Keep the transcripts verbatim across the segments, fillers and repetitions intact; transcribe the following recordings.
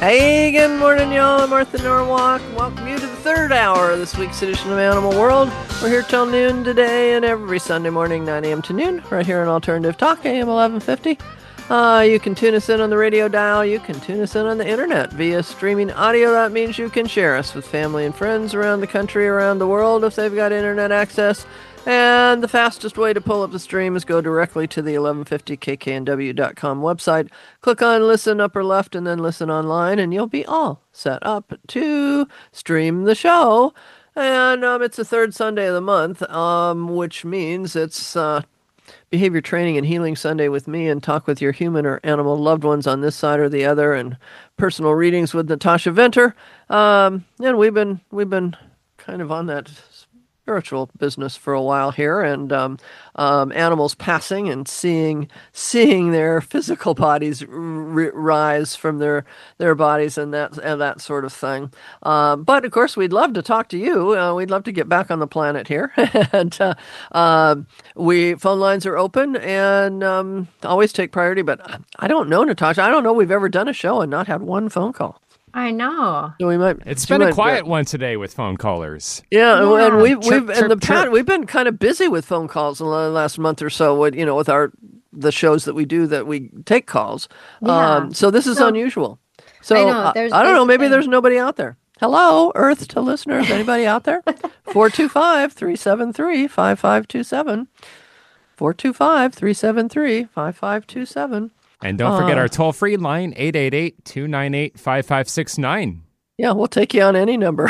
Hey, good morning, y'all. I'm Martha Norwalk. Welcome you to the third hour of this week's edition of Animal World. We're here till noon today and every Sunday morning, nine a.m. to noon, right here on Alternative Talk, A M eleven fifty. Uh, you can tune us in on the radio dial. You can tune us in on the internet via streaming audio. That means you can share us with family and friends around the country, around the world if they've got internet access. And the fastest way to pull up the stream is go directly to the eleven fifty K K N W dot com website. Click on Listen Upper Left and then Listen Online, and you'll be all set up to stream the show. And um, it's the third Sunday of the month, um, which means it's uh, Behavior Training and Healing Sunday with me, and talk with your human or animal loved ones on this side or the other, and personal readings with Natasha Venter. Um, and we've been we've been kind of on that spiritual business for a while here, and um, um, animals passing and seeing seeing their physical bodies r- rise from their their bodies and that and that sort of thing. Um, but of course, we'd love to talk to you. Uh, we'd love to get back on the planet here, and uh, uh, we phone lines are open and um, always take priority. But I don't know, Natasha. I don't know we've ever done a show and not had one phone call. I know. So we might. It's been a might, quiet uh, one today with phone callers. Yeah, Yeah. and we, we've Chirp, in chirp, the past chirp. we've been kind of busy with phone calls in the last month or so. With you know, with our the shows that we do that we take calls. Yeah. Um, so this is So- unusual. So I know, I, there's- I don't there's know. the Maybe thing. there's nobody out there. Hello, Earth to listeners. Anybody out there? four two five, three seven three, five five two seven. four two five, three seven three, five five two seven. And don't forget Uh, our toll-free line, eight eight eight, two nine eight, five five six nine. Yeah, we'll take you on any number.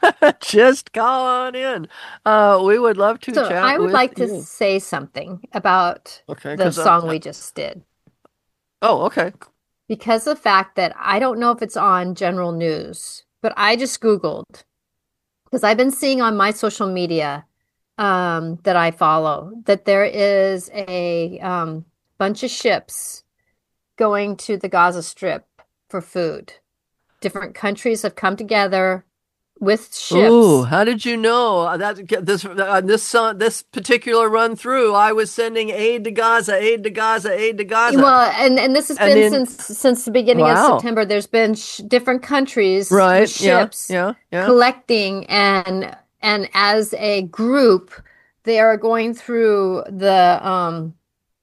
Just call on in. Uh, we would love to So chat I would with like to you. say something about Okay, the 'cause, uh, song we just did. Oh, okay. Because of the fact that I don't know if it's on general news, but I just Googled because I've been seeing on my social media um, that I follow that there is a um, bunch of ships going to the Gaza Strip for food. Different countries have come together with ships. Ooh, how did you know Uh, that this uh, this uh, this particular run through? I was sending aid to Gaza, aid to Gaza, aid to Gaza. Well, and and this has And been then- since since the beginning Wow. of September. There's been sh different countries right? with Yeah, ships yeah, yeah. collecting, and and as a group, they are going through the um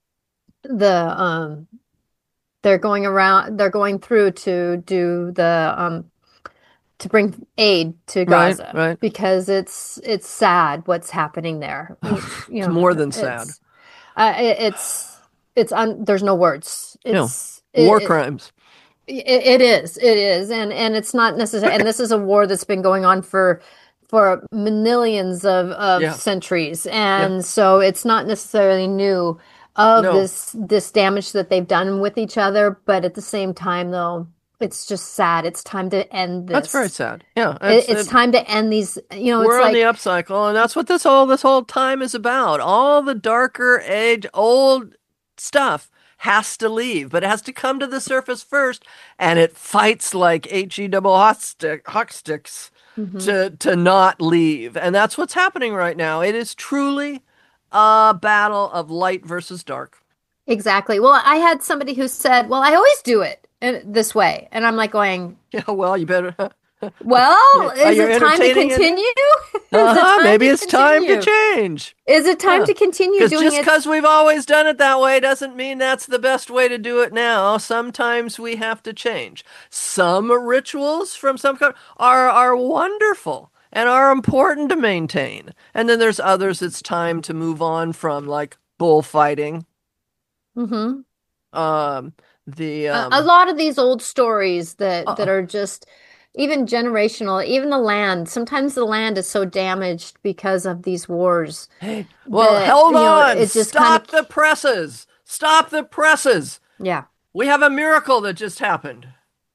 the um they're going around. They're going through to do the um to bring aid to Right, Gaza right. because it's it's sad what's happening there. You- you It's know, more than sad. it's- Uh, it, it's it's un, there's no words. No. It's it- War it- crimes. It, it is. It is. And and it's not necessary. And this is a war that's been going on for for millions of, of Yeah. centuries. And so it's not necessarily new of No. this this damage that they've done with each other. But at the same time, though, it's just sad. It's time to end this. That's very sad. Yeah, It, it's, it's it- time to end these. You know, we're it's on like the upcycle, and that's what this whole this whole time is about. All the darker age, old stuff has to leave, but it has to come to the surface first, and it fights like he double hot stick hawk sticks Mhm. to to not leave, and that's what's happening right now. It is truly a battle of light versus dark. Exactly. Well, I had somebody who said, "Well, I always do it in, this way," and I'm like going, Yeah, well, you better. "Well, Are is you it time to entertaining it? continue? Is it Uh-huh, time maybe to it's time to continue? change. Is it time Yeah. to continue Because doing just it?" because we've always done it that way doesn't mean that's the best way to do it now. Sometimes we have to change. Some rituals from some kind are are wonderful and are important to maintain. And then there's others it's time to move on from, like bullfighting. hmm Um, the um, a, a lot of these old stories that that Uh-uh. are just even generational, even the land. Sometimes the land is so damaged because of these wars. hey, well, that, hold you know, on. it just Stop kinda- the presses. Stop the presses. Yeah. We have a miracle that just happened.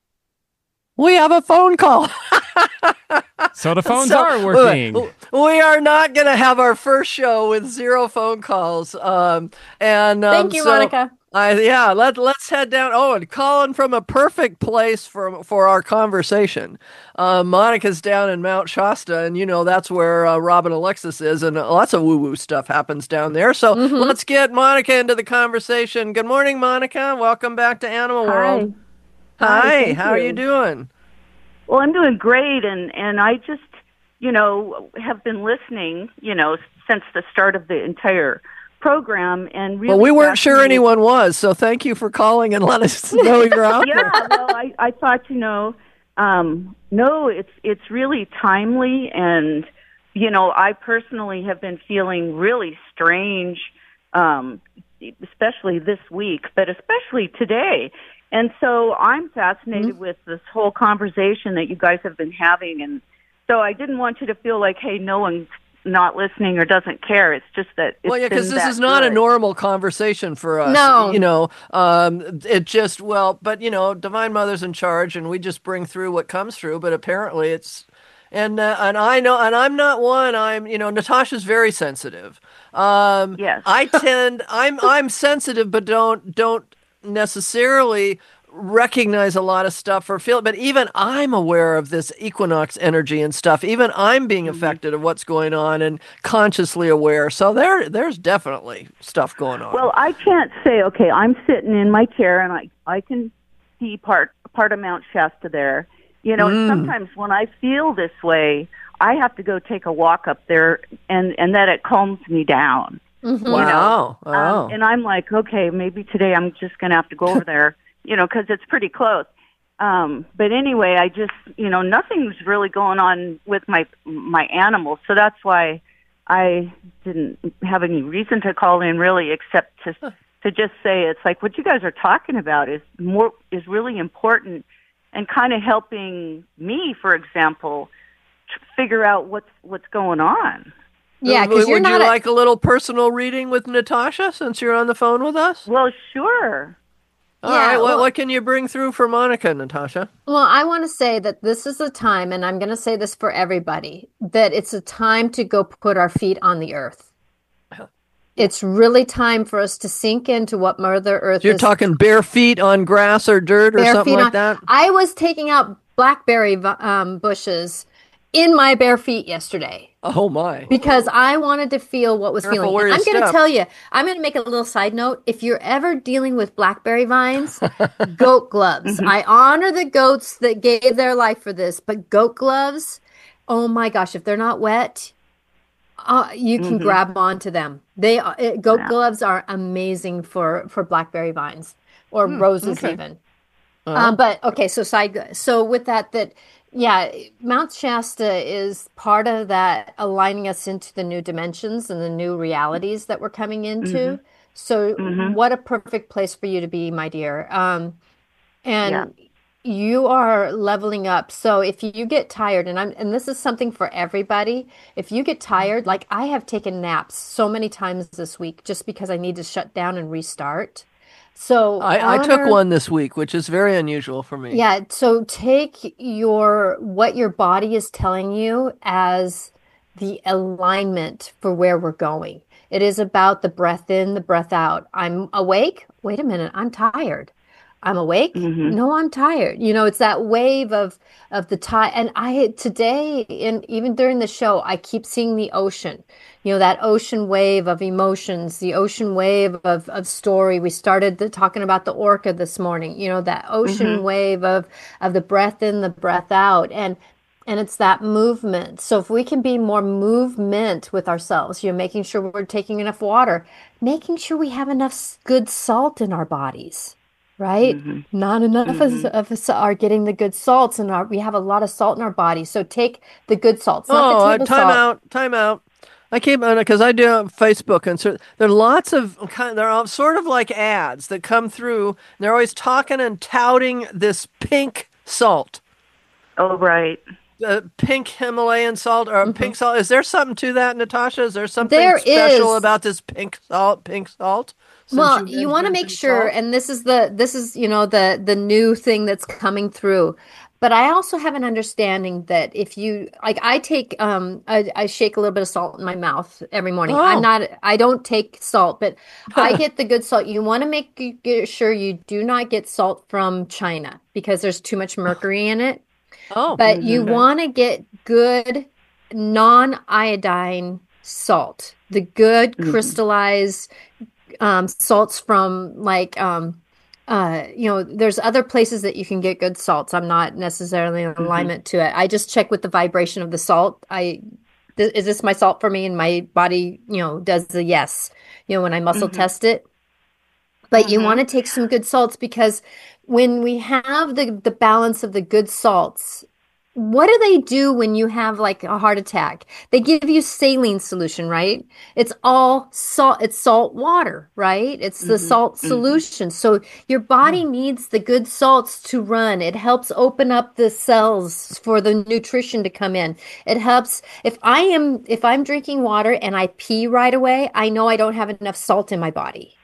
We have a phone call. So the phones So, are wait, working. wait. We are not going to have our first show with zero phone calls. Um, and um, Thank you, so Monica. I, yeah, let let's head down. Oh, and calling from a perfect place for for our conversation. Uh, Monica's down in Mount Shasta, and you know that's where uh, Robin Alexis is, and lots of woo woo stuff happens down there. So Mhm. let's get Monica into the conversation. Good morning, Monica. Welcome back to Animal World. Hi, thank how are you you. doing? Well, I'm doing great, and, and I just, you know, have been listening, you know, since the start of the entire program, and really Well, we weren't sure fascinated- anyone was, so thank you for calling and let us know you're out there. Yeah, well, I, I thought, you know, um, no, it's it's really timely, and, you know, I personally have been feeling really strange, um, especially this week, but especially today. And so I'm fascinated Mm-hmm. with this whole conversation that you guys have been having. And so I didn't want you to feel like, hey, no one's not listening or doesn't care. It's just that it's Well, yeah, because been this that is not a good. normal conversation for us. No. You know, um, it just, well, but, you know, Divine Mother's in charge, and we just bring through what comes through, but apparently it's, and uh, and I know, and I'm not one, I'm, you know, Natasha's very sensitive. Um, Yes. I tend, I'm, I'm sensitive, but don't, don't necessarily recognize a lot of stuff or feel it, but even I'm aware of this equinox energy and stuff. Even I'm being Mm-hmm. affected of what's going on and consciously aware. So there there's definitely stuff going on. Well, I can't say, okay, I'm sitting in my chair and I, I can see part, part of Mount Shasta there. You know, Mm. and sometimes when I feel this way, I have to go take a walk up there, and, and that it calms me down. Mhm. Wow. Um, Oh. and I'm like, okay, maybe today I'm just going to have to go over there, you know, because it's pretty close. Um, but anyway, I just, you know, nothing's really going on with my my animals, so that's why I didn't have any reason to call in, really, except to to just say it's like what you guys are talking about is more is really important, and kind of helping me, for example, to figure out what's what's going on. Yeah, Would- because you're would not you a- like a little personal reading with Natasha since you're on the phone with us? Well, sure. All Yeah, right. What, well- what can you bring through for Monica, Natasha? Well, I want to say that this is a time, and I'm going to say this for everybody, that it's a time to go put our feet on the earth. It's really time for us to sink into what Mother Earth You're is. talking bare feet on grass or dirt or bare something feet like on. that? I was taking out blackberry v- um, bushes in my bare feet yesterday Oh, my. because I wanted to feel what was Careful feeling. where And you I'm going to step. tell you, I'm going to make a little side note. If you're ever dealing with blackberry vines, goat gloves. I honor the goats that gave their life for this, but goat gloves, oh my gosh, if they're not wet, uh, you can grab onto them. They are- uh, goat Wow. gloves are amazing for for blackberry vines or roses okay. even. Oh. Um, but okay, so side so with that that yeah, Mount Shasta is part of that aligning us into the new dimensions and the new realities that we're coming into. So what a perfect place for you to be, my dear. Um, and you are leveling up. So if you get tired, and I'm and this is something for everybody, if you get tired, like I have taken naps so many times this week just because I need to shut down and restart. So I, I took honor- one this week, which is very unusual for me. yeah, so take your what your body is telling you as the alignment for where we're going. It is about the breath in, the breath out. I'm awake. Wait a minute, I'm tired. I'm awake. No, I'm tired. You know, it's that wave of of the tide. And I today, and even during the show, I keep seeing the ocean. You know, that ocean wave of emotions, the ocean wave of of story. We started the, talking about the orca this morning. You know, that ocean wave of of the breath in, the breath out, and and it's that movement. So if we can be more movement with ourselves, you know, making sure we're taking enough water, making sure we have enough s- good salt in our bodies. Right? Not enough of, of us are getting the good salts, and our, we have a lot of salt in our body. So take the good salts, not Oh, the uh, table time salt. out, time out. I keep because I do on Facebook, and so there are lots of kind. They're all sort of like ads that come through. And they're always talking and touting this pink salt, Oh, right. uh, pink Himalayan salt or pink salt. Is there something to that, Natasha? Is there something There special is. about this pink salt? Pink salt. Since Well, you you want to mentioned make pink sure, salt? and this is the this is you know the the new thing that's coming through. But I also have an understanding that if you like, I take um I, I shake a little bit of salt in my mouth every morning. Oh. I'm not I don't take salt, but I get the good salt. You want to make you- get sure you do not get salt from China because there's too much mercury in it. Oh, But you okay. want to get good non-iodine salt, the good crystallized um, salts from like um, uh, you know, there's other places that you can get good salts. I'm not necessarily in Mm-hmm. alignment to it. I just check with the vibration of the salt. I th is this my salt for me? And my body, you know, does the yes, you know, when I muscle Mm-hmm. test it. But you Mm-hmm. want to take some good salts because when we have the the balance of the good salts, what do they do when you have like a heart attack? They give you saline solution, right? It's all salt, it's salt water, right? It's the Mm-hmm. salt Mm-hmm. solution. So your body needs the good salts to run. It helps open up the cells for the nutrition to come in. It helps if I am if I'm drinking water and I pee right away, I know I don't have enough salt in my body.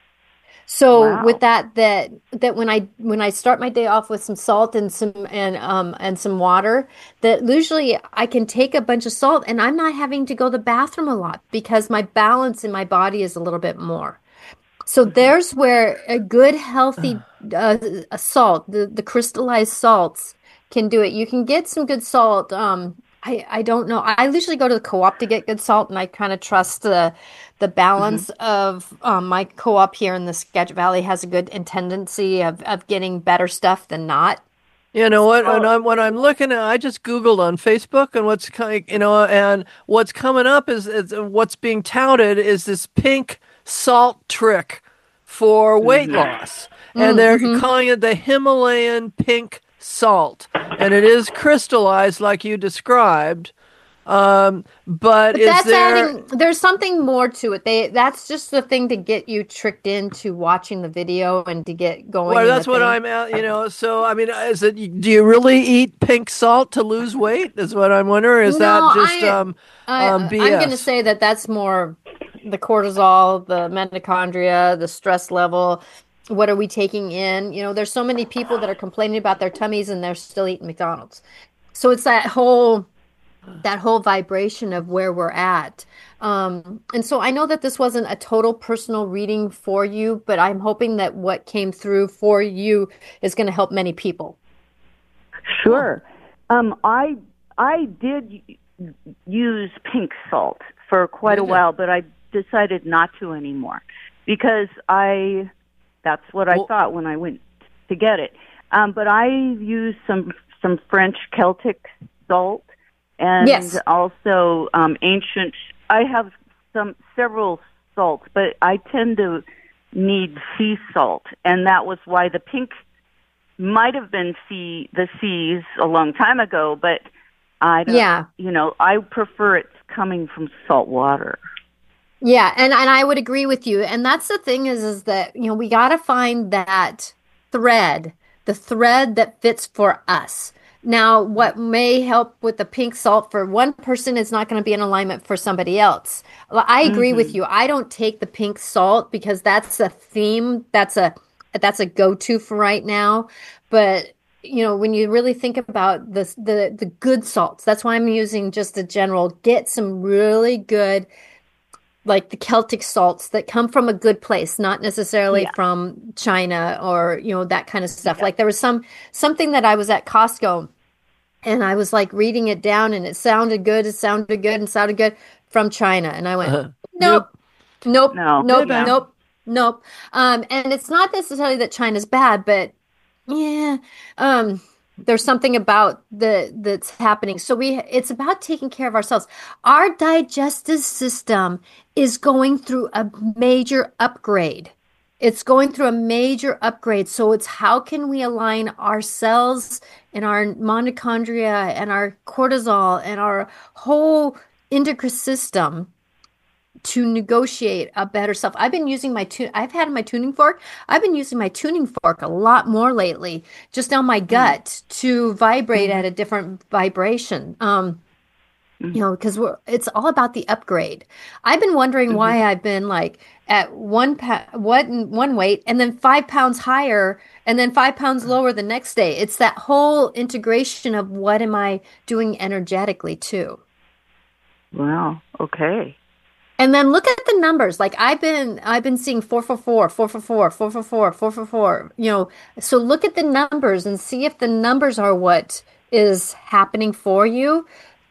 So with Wow. that, that that when I when I start my day off with some salt and some and um and some water, that usually I can take a bunch of salt and I'm not having to go to the bathroom a lot because my balance in my body is a little bit more. So Mm-hmm. there's where a good healthy uh, a salt, the the crystallized salts can do it. You can get some good salt. Um, I I don't know. I usually go to the co-op to get good salt, and I kind of trust the the Mm-hmm. balance of um, my co-op here in the Skagit Valley has a good tendency of of getting better stuff than not. You know what? And So I'm when I'm looking at, I just Googled on Facebook, and what's kind, you know, and what's coming up is, is what's being touted is this pink salt trick for weight Mm-hmm. loss, and mm, they're hmm calling it the Himalayan pink salt, and it is crystallized like you described. Um, but But is that's there? adding, there's something more to it. They that's just the thing to get you tricked into watching the video and to get going Well, in the that's what thing. I'm at, you know. So, I mean, is it, do you really eat pink salt to lose weight? Is what I'm wondering. Is that No, just I, um, um, I, I'm going to B S? say that that's more the cortisol, the mitochondria, the stress level. What are we taking in? You know, there's so many people that are complaining about their tummies and they're still eating McDonald's. So it's that whole that whole vibration of where we're at. Um, and so I know that this wasn't a total personal reading for you, but I'm hoping that what came through for you is going to help many people. Cool. Sure. Um, I I did y- use pink salt for quite a Did you? while, but I decided not to anymore because I that's what I Well, thought when I went to get it. Um, but I used some some French Celtic salt and Yes. also um, ancient. I have some several salts, but I tend to need sea salt, and that was why the pink might have been sea the seas a long time ago, but I don't. Yeah. You know, I prefer it coming from salt water. Yeah, and and I would agree with you. And that's the thing is is that, you know, we got to find that thread, the thread that fits for us. Now, what may help with the pink salt for one person is not going to be in alignment for somebody else. Well, I agree with Mhm. you. I don't take the pink salt because that's a theme, that's a that's a go-to for right now. But you know, when you really think about the the the good salts, that's why I'm using just a general. Get some really good like the Celtic salts that come from a good place, not necessarily Yeah. from China or, you know, that kind of stuff. Yeah. Like there was some something that I was at Costco and I was like reading it down and it sounded good, it sounded good and sounded good from China. And I went, uh, nope, nope. nope, No. Too nope, Yeah. bad. nope, nope. Um, and it's not necessarily that China's bad, but yeah, um, there's something about the that's happening. So we it's about taking care of ourselves. Our digestive system is going through a major upgrade. It's going through a major upgrade. So it's how can we align our cells and our mitochondria and our cortisol and our whole endocrine system to negotiate a better self. I've been using my tune. I've had my tuning fork. I've been using my tuning fork a lot more lately, just on my Mm. gut to vibrate at Mhm. a different vibration. Um, you Mhm. know, because we're it's all about the upgrade. I've been wondering Mhm. why I've been like at one pa one one weight and then five pounds higher and then five pounds lower the next day. It's that whole integration of what am I doing energetically too. Wow. Okay. And then look at the numbers. Like I've been I've been seeing four four four, four four four, four four four, four four four. You know, so look at the numbers and see if the numbers are what is happening for you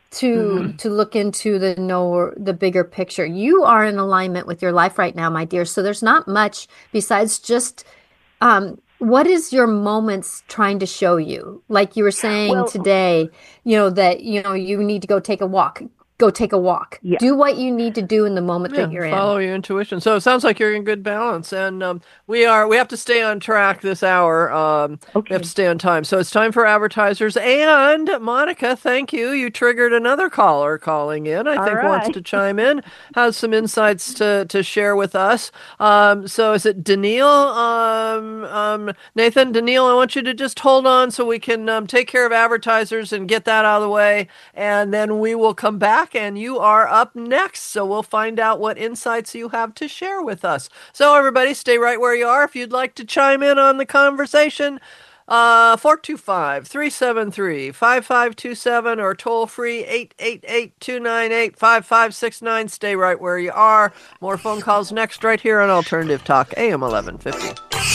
to Mhm. to look into the know the bigger picture. You are in alignment with your life right now, my dear. So there's not much besides just um what is your moments trying to show you? Like you were saying Well, today, you know, that, you know, you need to go take a walk. Go take a walk. yeah. Do what you need to do in the moment Yeah, that you're in. follow your intuition. So it sounds like you're in good balance, and um, we are. We have to stay on track this hour. Um, we have Okay. to stay on time. So it's time for advertisers. And Monica, thank you. You triggered another caller calling in. I All think wants right. to chime in, has some insights to to share with us. Um, so is it Daniil? Um, um, Nathan, Daniil, I want you to just hold on so we can um, take care of advertisers and get that out of the way, and then we will come back. And you are up next, so we'll find out what insights you have to share with us. So everybody, stay right where you are if you'd like to chime in on the conversation. Uh, four two five, three seven three, five five two seven or toll free eight eight eight, two nine eight, five five six nine. Stay right where you are. More phone calls next right here on Alternative Talk, A M eleven fifty.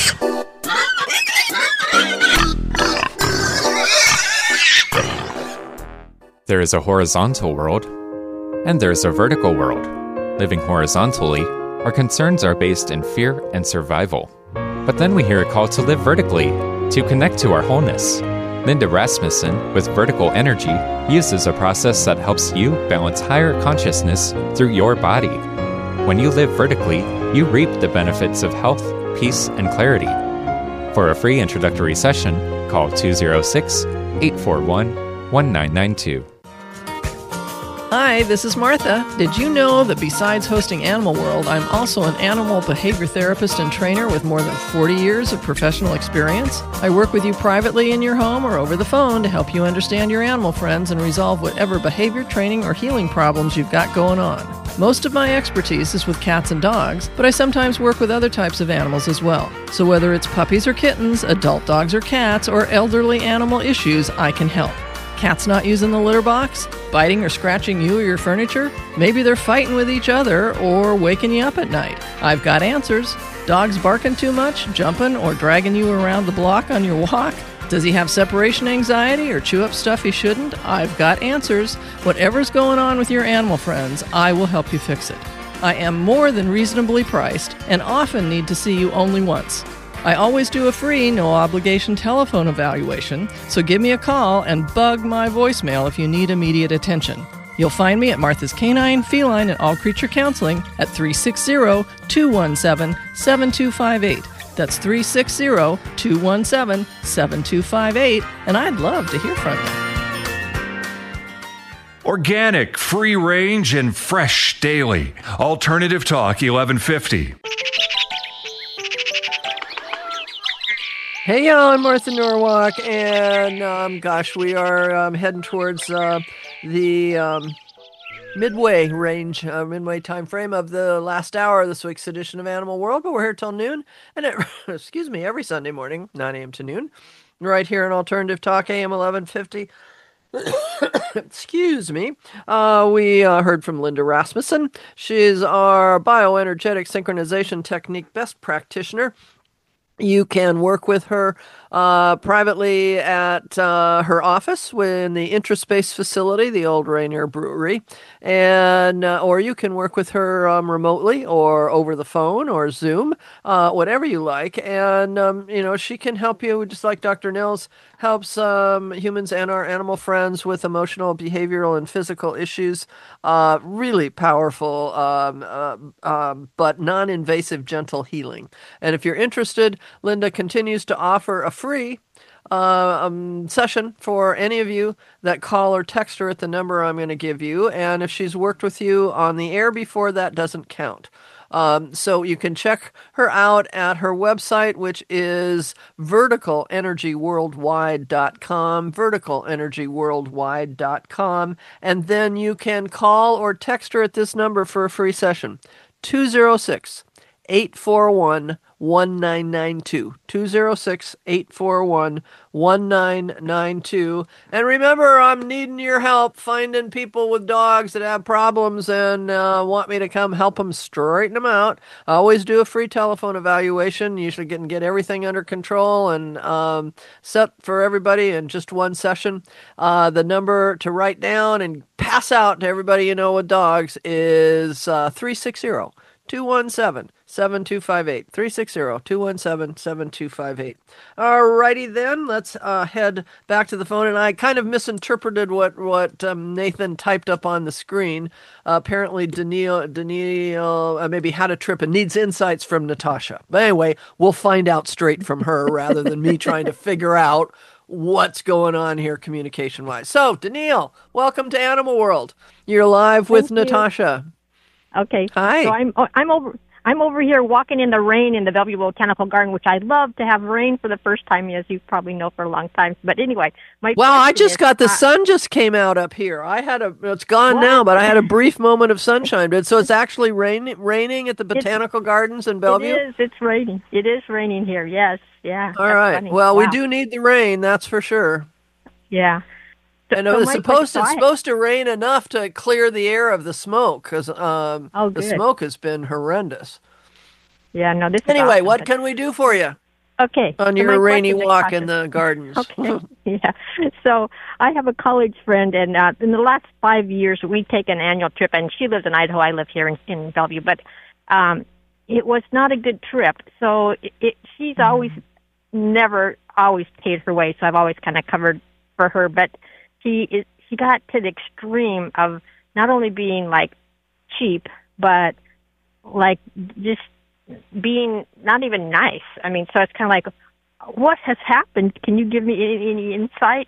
There is a horizontal world, and there is a vertical world. Living horizontally, our concerns are based in fear and survival. But then we hear a call to live vertically, to connect to our wholeness. Linda Rasmussen, with Vertical Energy, uses a process that helps you balance higher consciousness through your body. When you live vertically, you reap the benefits of health, peace, and clarity. For a free introductory session, call two oh six, eight four one, one nine nine two. Hi, this is Martha. Did you know that besides hosting Animal World, I'm also an animal behavior therapist and trainer with more than forty years of professional experience? I work with you privately in your home or over the phone to help you understand your animal friends and resolve whatever behavior, training, or healing problems you've got going on. Most of my expertise is with cats and dogs, but I sometimes work with other types of animals as well. So whether it's puppies or kittens, adult dogs or cats, or elderly animal issues, I can help. Cats not using the litter box? Biting or scratching you or your furniture? Maybe they're fighting with each other or waking you up at night. I've got answers. Dogs barking too much, jumping or dragging you around the block on your walk? Does he have separation anxiety or chew up stuff he shouldn't? I've got answers. Whatever's going on with your animal friends, I will help you fix it. I am more than reasonably priced and often need to see you only once. I always do a free, no-obligation telephone evaluation, so give me a call and bug my voicemail if you need immediate attention. You'll find me at Martha's Canine, Feline, and All Creature Counseling at three six zero, two one seven, seven two five eight. That's three six zero, two one seven, seven two five eight, and I'd love to hear from you. Organic, free range, and fresh daily. Alternative Talk eleven fifty. Hey y'all, I'm Martha Norwalk, and um, gosh, we are um, heading towards uh, the um, midway range, uh, midway time frame of the last hour of this week's edition of Animal World, but we're here till noon, and it, excuse me, every Sunday morning, nine a.m. to noon, right here on Alternative Talk, A M eleven fifty. Excuse me. Uh, we uh, heard from Linda Rasmussen. She's our bioenergetic synchronization technique best practitioner. You can work with her uh, privately at uh, her office in the Intraspace facility, the old Rainier Brewery, and uh, or you can work with her um, remotely or over the phone or Zoom, uh, whatever you like. And um, you know, she can help you just like Doctor Nils helps um, humans and our animal friends with emotional, behavioral, and physical issues. Uh, really powerful, um, uh, um, but non-invasive, gentle healing. And if you're interested, Linda continues to offer a free uh, um, session for any of you that call or text her at the number I'm going to give you. And if she's worked with you on the air before, that doesn't count. Um, so you can check her out at her website, which is vertical energy worldwide dot com, vertical energy worldwide dot com. And then you can call or text her at this number for a free session, two oh six, eight four one, one nine nine two, two oh six, eight four one, one nine nine two. And remember, I'm needing your help finding people with dogs that have problems and uh, want me to come help them straighten them out. I always do a free telephone evaluation. Usually get, get everything under control and um, set for everybody in just one session. Uh, the number to write down and pass out to everybody you know with dogs is uh, three six zero, two one seven, seven two five eight. three six zero, two one seven, seven two five eight. All righty then, let's uh, head back to the phone. And I kind of misinterpreted what, what um, Nathan typed up on the screen. Uh, apparently, Daniil, Daniil uh, maybe had a trip and needs insights from Natasha. But anyway, we'll find out straight from her rather than me trying to figure out what's going on here communication-wise. So, Daniil, welcome to Animal World. You're live with Thank you. Natasha. Okay. Hi. So I'm I'm over I'm over here walking in the rain in the Bellevue Botanical Garden, which I love to have rain for the first time, as you probably know, for a long time. But anyway, my Wow, I question just is, got the uh, sun just came out up here. I had a it's gone What? now, but I had a brief moment of sunshine. But so it's actually rain, raining at the It's- Botanical Gardens in Bellevue. It is. It's raining. It is raining here. Yes. Yeah. All that's right. funny. Well, we Wow. do need the rain, that's for sure. Yeah. So- And so it's my supposed question- it's so I- supposed to rain enough to clear the air of the smoke because um, Oh, the good. smoke has been horrendous. Yeah. No. This. Is Anyway, awesome, what but- can we do for you Okay. on so your my rainy question, walk Natasha- in the gardens? Okay. Yeah. So I have a college friend, and uh, in the last five years, we take an annual trip, and she lives in Idaho. I live here in, in Bellevue, but um, it was not a good trip. So it, it, she's always never always paid her way, so I've always kind of covered for her. But she is she got to the extreme of not only being like cheap, but like just being not even nice. I mean, so it's kind of like, what has happened? Can you give me any, any insight?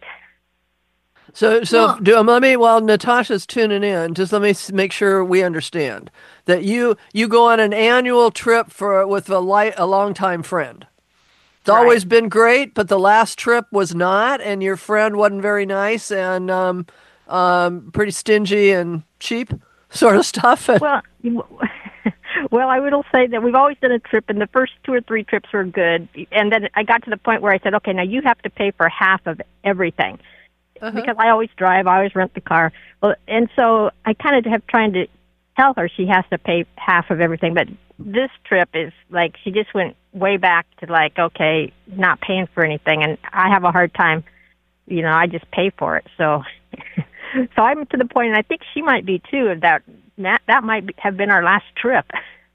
So, so Well- do, um, let me, while Natasha's tuning in, just let me s- make sure we understand that you you go on an annual trip for with a light a longtime friend. It's Right. always been great, but the last trip was not, and your friend wasn't very nice and um, um, pretty stingy and cheap, sort of stuff. Well, you- well, I will say that we've always done a trip, and the first two or three trips were good. And then I got to the point where I said, okay, now you have to pay for half of everything. Uh-huh. Because I always drive, I always rent the car. Well, and so I kind of have trying to tell her she has to pay half of everything. But this trip is like, she just went way back to like, okay, not paying for anything. And I have a hard time, you know, I just pay for it. So, so I'm to the point, and I think she might be too, of that, that, that might be, have been our last trip.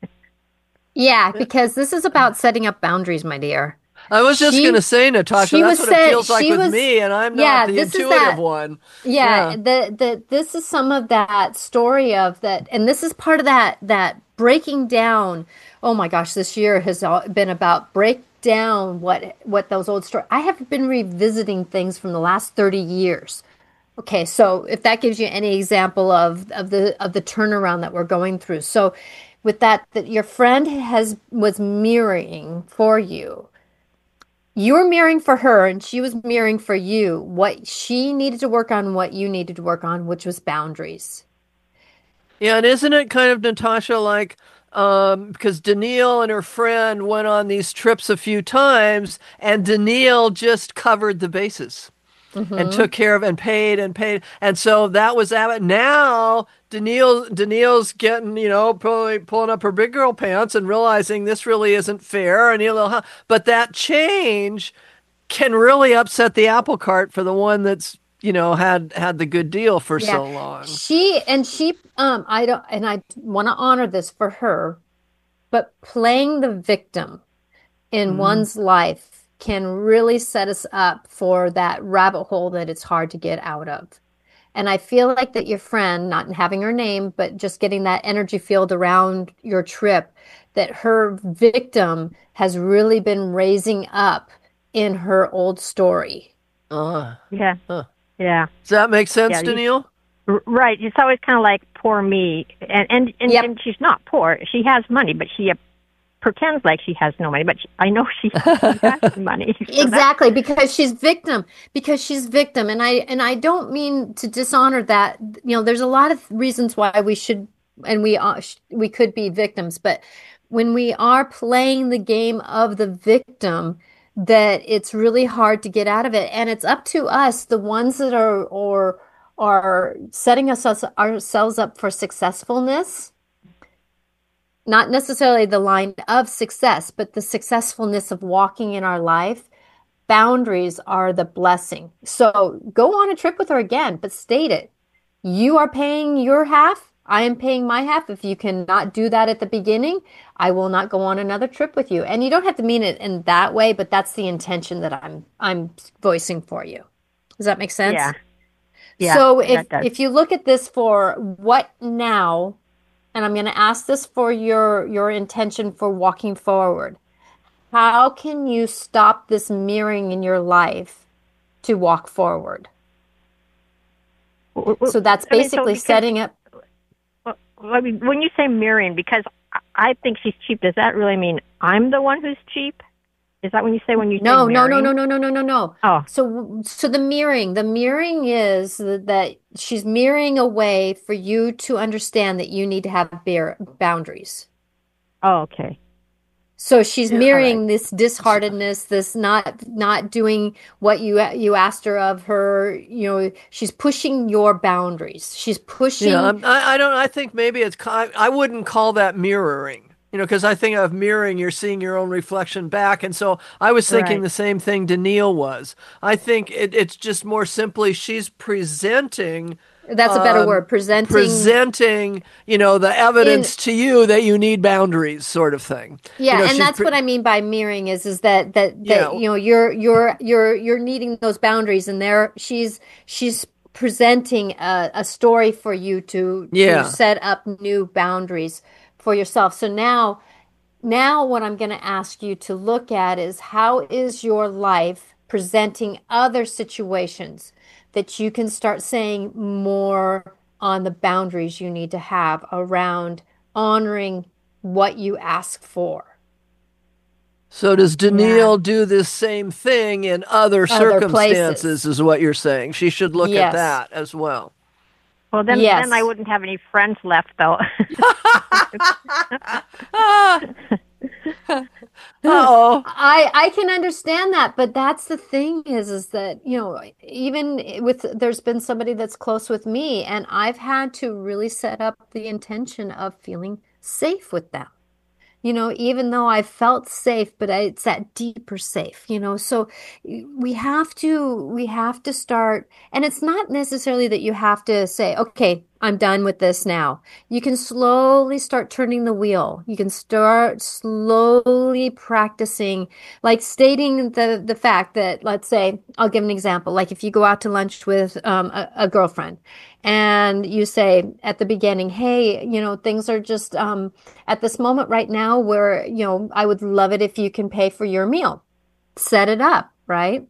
Yeah, because this is about setting up boundaries, my dear. I was just She- going to say, Natasha, she that's was what it saying- feels like she with was- me, and I'm not yeah, the this is intuitive that- one. Yeah, Yeah. the the this is some of that story of that, and this is part of that that breaking down. Oh my gosh, this year has all been about break down what what those old stories. I have been revisiting things from the last thirty years. Okay, so if that gives you any example of of the of the turnaround that we're going through. So with that that your friend has was mirroring for you. You were mirroring for her, and she was mirroring for you what she needed to work on, what you needed to work on, which was boundaries. Yeah, and isn't it kind of, Natasha, like, um, because Daniil and her friend went on these trips a few times, and Daniil just covered the bases and took care of and paid and paid. And so that was that. Now Daniil, Daniil's getting, you know, probably pulling up her big girl pants and realizing this really isn't fair. And he'll, but that change can really upset the apple cart for the one that's, you know, had had the good deal for so long. She and she um I don't and I want to honor this for her, but playing the victim in one's life can really set us up for that rabbit hole that it's hard to get out of. And I feel like that your friend, not having her name, but just getting that energy field around your trip, that her victim has really been raising up in her old story. Uh, Yeah. Huh. Yeah. does that make sense, Yeah, you- Daniil? R- Right. It's always kind of like poor me, and and and, Yep. and she's not poor. She has money, but she uh, pretends like she has no money. But she, I know she, she has money. So that's- Exactly, because she's victim, because she's victim. And I and I don't mean to dishonor that. You know, there's a lot of reasons why we should and we are, we could be victims, but when we are playing the game of the victim, that it's really hard to get out of it. And it's up to us, the ones that are or are setting us ourselves up for successfulness. Not necessarily the line of success, but the successfulness of walking in our life. Boundaries are the blessing. So go on a trip with her again, but state it. You are paying your half. I am paying my half. If you cannot do that at the beginning, I will not go on another trip with you. And you don't have to mean it in that way, but that's the intention that I'm I'm voicing for you. Does that make sense? Yeah. Yeah, So if that does. if you look at this for what now, and I'm going to ask this for your your intention for walking forward. How can you stop this mirroring in your life to walk forward? So that's I mean, so basically because- setting up. Well, I mean, when you say mirroring, because I- I think she's cheap, does that really mean I'm the one who's cheap? Is that when you say when you say No, no, no, mirroring? no, no, no, no, no. Oh. So, so the mirroring, the mirroring is that she's mirroring a way for you to understand that you need to have bear boundaries. Oh, okay. So she's Yeah, mirroring this disheartedness, this not not doing what you you asked her of her. You know, she's pushing your boundaries. She's pushing. Yeah, I'm- I, I don't. I think maybe it's. ki- I wouldn't call that mirroring. You know, because I think of mirroring, you're seeing your own reflection back, and so I was thinking Right. the same thing Danielle was. I think it, it's just more simply she's presenting. That's a better um, word. Presenting. presenting, you know, the evidence to you that you need boundaries, sort of thing. Yeah, You know, and she's that's pre- what I mean by mirroring is is that that that Yeah. you know you're you're you're you're needing those boundaries, and there she's she's presenting a, a story for you to Yeah. to set up new boundaries for yourself. So now now what I'm going to ask you to look at is how is your life presenting other situations that you can start saying more on the boundaries you need to have around honoring what you ask for. So does Danielle do this same thing in other, Other circumstances, places. is what you're saying? She should look Yes. at that as well. Well, then, Yes. then I wouldn't have any friends left, though. Uh-oh. I I can understand that, but that's the thing is is that, you know, even with there's been somebody that's close with me and I've had to really set up the intention of feeling safe with them. You know, even though I felt safe, but I, it's that deeper safe, you know. So we have to we have to start, and it's not necessarily that you have to say, okay, I'm done with this now. You can slowly start turning the wheel. You can start slowly practicing, like stating the the fact that, let's say, I'll give an example. Like if you go out to lunch with um, a, a girlfriend, and you say at the beginning, hey, you know, things are just um, at this moment right now where, you know, I would love it if you can pay for your meal. Set it up, right?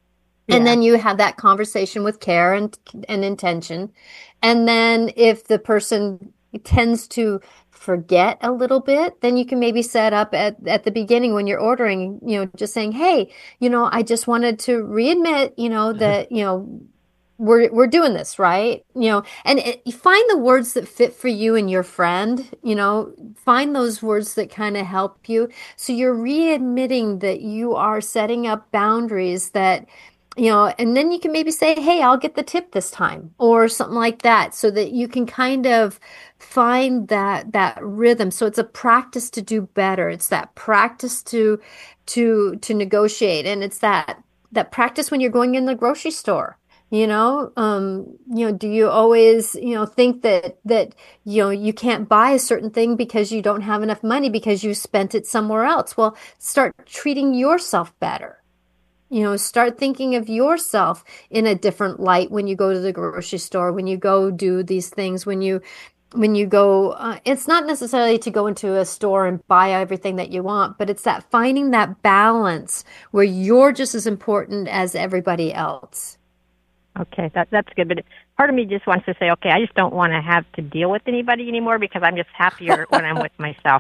And Yeah. then you have that conversation with care and and intention. And then if the person tends to forget a little bit, then you can maybe set up at, at the beginning when you're ordering, you know, just saying, hey, you know, I just wanted to readmit, you know, that, you know, we're we're doing this, right? You know, and it, you find the words that fit for you and your friend, you know, find those words that kind of help you. So you're readmitting that you are setting up boundaries that, you know, and then you can maybe say, hey, I'll get the tip this time or something like that so that you can kind of find that that rhythm. So it's a practice to do better. It's that practice to to to negotiate, and it's that that practice when you're going in the grocery store. You know, um, you know, do you always, you know, think that that, you know, you can't buy a certain thing because you don't have enough money because you spent it somewhere else? Well, start treating yourself better. You know, start thinking of yourself in a different light when you go to the grocery store, when you go do these things, when you when you go, uh, it's not necessarily to go into a store and buy everything that you want, but it's that finding that balance where you're just as important as everybody else. Okay, that that's good. But part of me just wants to say, okay, I just don't want to have to deal with anybody anymore because I'm just happier when I'm with myself.